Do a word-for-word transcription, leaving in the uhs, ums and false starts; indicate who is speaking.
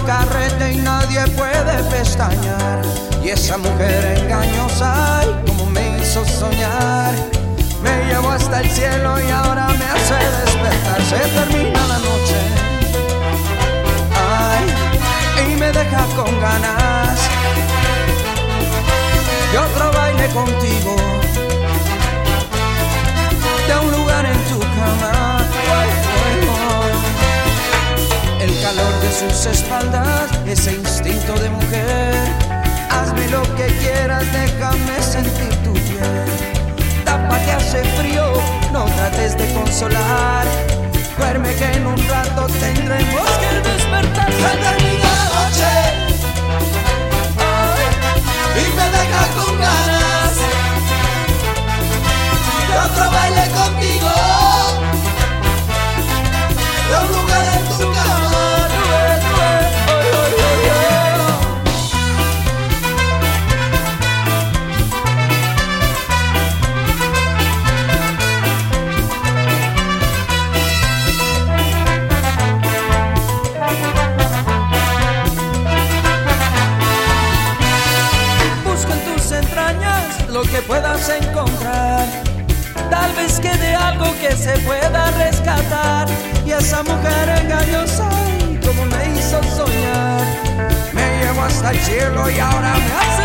Speaker 1: carrete y nadie puede pestañear. Y esa mujer engañosa, ay, como me hizo soñar. Me llevó hasta el cielo y ahora me hace despertar. Se termina la noche, ay, y me deja con ganas de otro baile contigo, de un lugar en tu cama. El calor de sus espaldas, ese instinto de mujer. Hazme lo que quieras, déjame sentir tu piel. Tápate, hace frío, no trates de consolar. Duerme que en un rato tendremos que despertar. Se termina la noche, ay, y me deja con ganas de otro baile contigo, de un lugar en tu cama. Lo que puedas encontrar, tal vez quede algo que se pueda rescatar. Y esa mujer engañosa, ay, como me hizo soñar, me llevó hasta el cielo y ahora me hace